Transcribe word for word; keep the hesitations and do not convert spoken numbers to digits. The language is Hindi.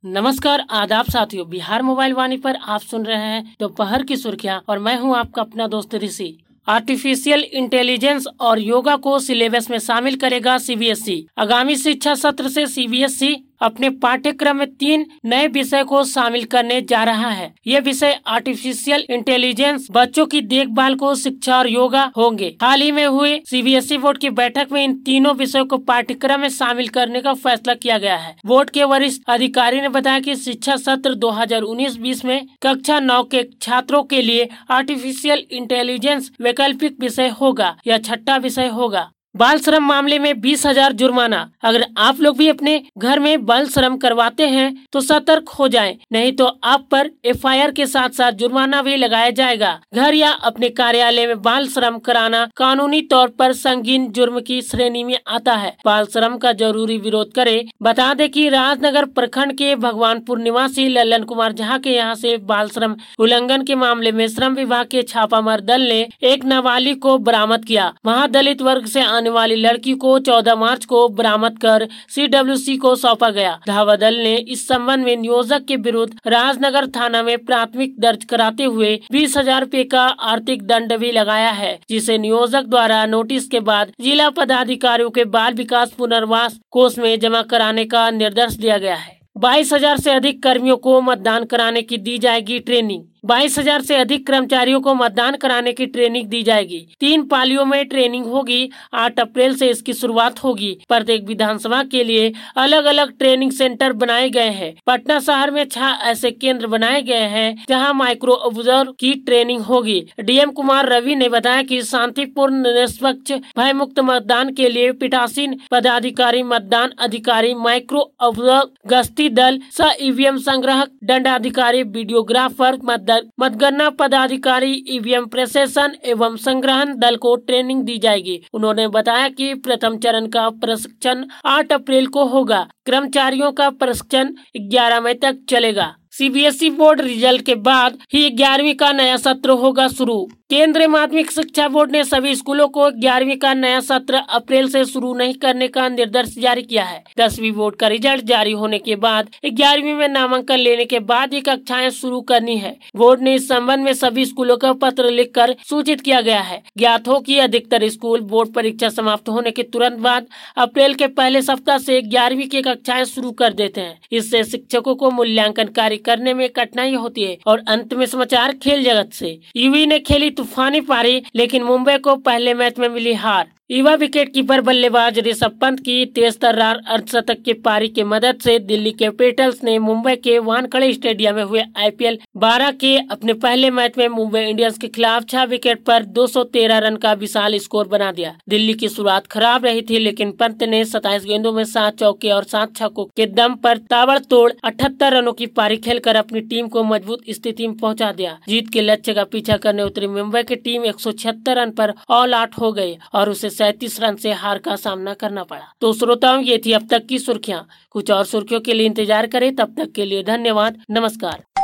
नमस्कार, आदाब साथियों। बिहार मोबाइल वाणी पर आप सुन रहे हैं दोपहर की सुर्खियां और मैं हूं आपका अपना दोस्त ऋषि। आर्टिफिशियल इंटेलिजेंस और योगा को सिलेबस में शामिल करेगा सीबीएसई। आगामी शिक्षा सत्र से सीबीएसई अपने पाठ्यक्रम में तीन नए विषय को शामिल करने जा रहा है। ये विषय आर्टिफिशियल इंटेलिजेंस, बच्चों की देखभाल को शिक्षा और योगा होंगे। हाल ही में हुई सीबीएसई बोर्ड की बैठक में इन तीनों विषयों को पाठ्यक्रम में शामिल करने का फैसला किया गया है। बोर्ड के वरिष्ठ अधिकारी ने बताया कि शिक्षा सत्र दो हज़ार उन्नीस बीस में कक्षा नौ के छात्रों के लिए आर्टिफिशियल इंटेलिजेंस वैकल्पिक विषय होगा। यह छठा विषय होगा। बाल श्रम मामले में बीस हजार जुर्माना। अगर आप लोग भी अपने घर में बाल श्रम करवाते हैं तो सतर्क हो जाएं, नहीं तो आप पर एफआईआर के साथ साथ जुर्माना भी लगाया जाएगा। घर या अपने कार्यालय में बाल श्रम कराना कानूनी तौर पर संगीन जुर्म की श्रेणी में आता है। बाल श्रम का जरूरी विरोध करे। बता दें कि राजनगर प्रखंड के भगवानपुर निवासी ललन कुमार झा के यहाँ से बाल श्रम उल्लंघन के मामले में श्रम विभाग के छापामार दल ने एक नाबालिग को बरामद किया। वहाँ दलित वर्ग से आने वाली लड़की को चौदह मार्च को बरामद कर सीडब्ल्यूसी को सौंपा गया। धावा दल ने इस संबंध में नियोजक के विरुद्ध राजनगर थाना में प्राथमिक दर्ज कराते हुए बीस हजार रूपए का आर्थिक दंड भी लगाया है, जिसे नियोजक द्वारा नोटिस के बाद जिला पदाधिकारियों के बाल विकास पुनर्वास कोष में जमा कराने का निर्देश दिया गया है। बाईस हजार से अधिक कर्मियों को मतदान कराने की दी जाएगी ट्रेनिंग। बाईस हजार से अधिक कर्मचारियों को मतदान कराने की ट्रेनिंग दी जाएगी। तीन पालियों में ट्रेनिंग होगी। आठ अप्रैल से इसकी शुरुआत होगी। प्रत्येक विधानसभा के लिए अलग अलग ट्रेनिंग सेंटर बनाए गए हैं। पटना शहर में छह ऐसे केंद्र बनाए गए हैं जहां माइक्रो ऑब्जर्वर की ट्रेनिंग होगी। डीएम कुमार रवि ने बताया कि शांतिपूर्ण, निष्पक्ष, भय मुक्त मतदान के लिए पीठासीन पदाधिकारी, मतदान अधिकारी, माइक्रो ऑब्जर्वर, गश्ती दल, सह ईवीएम संग्राहक, दंडाधिकारी, वीडियोग्राफर, मतगणना पदाधिकारी, ईवीएम प्रशासन एवं संग्रहण दल को ट्रेनिंग दी जाएगी। उन्होंने बताया कि प्रथम चरण का प्रशिक्षण आठ अप्रैल को होगा। कर्मचारियों का प्रशिक्षण ग्यारह मई तक चलेगा। सीबीएसई बोर्ड रिजल्ट के बाद ही ग्यारहवीं का नया सत्र होगा शुरू। केंद्रीय माध्यमिक शिक्षा बोर्ड ने सभी स्कूलों को ग्यारहवीं का नया सत्र अप्रैल से शुरू नहीं करने का निर्देश जारी किया है। दसवीं बोर्ड का रिजल्ट जारी होने के बाद ग्यारहवीं में नामांकन लेने के बाद ही कक्षाएं शुरू करनी है। बोर्ड ने इस संबंध में सभी स्कूलों का पत्र लिखकर सूचित किया गया है। ज्ञात हो कि अधिकतर स्कूल बोर्ड परीक्षा समाप्त होने के तुरंत बाद अप्रैल के पहले सप्ताह से ग्यारहवीं की कक्षाएं शुरू कर देते हैं। इससे शिक्षकों को मूल्यांकन कार्य करने में कठिनाई होती है। और अंत में समाचार खेल जगत से। यूवी ने खेली तूफानी पारी, लेकिन मुंबई को पहले मैच में मिली हार। युवा विकेट कीपर बल्लेबाज ऋषभ पंत की तेज तर्रार अर्धशतक की पारी की मदद से दिल्ली कैपिटल्स ने मुंबई के वानखेड़े स्टेडियम में हुए आईपीएल बारह के अपने पहले मैच में मुंबई इंडियंस के खिलाफ छह विकेट पर दो सौ तेरह रन का विशाल स्कोर बना दिया। दिल्ली की शुरुआत खराब रही थी, लेकिन पंत ने सत्ताईस गेंदों में सात चौके और सात छक्कों के दम पर ताबड़तोड़ अठहत्तर रनों की पारी खेलकर अपनी टीम को मजबूत स्थिति में पहुंचा दिया। जीत के लक्ष्य का पीछा करने उतरी मुंबई की टीम एक सौ छिहत्तर रन पर ऑल आउट हो गई और उसे सैंतीस रन से हार का सामना करना पड़ा। तो श्रोताओं, ये थी अब तक की सुर्खियां। कुछ और सुर्खियों के लिए इंतजार करें। तब तक के लिए धन्यवाद। नमस्कार।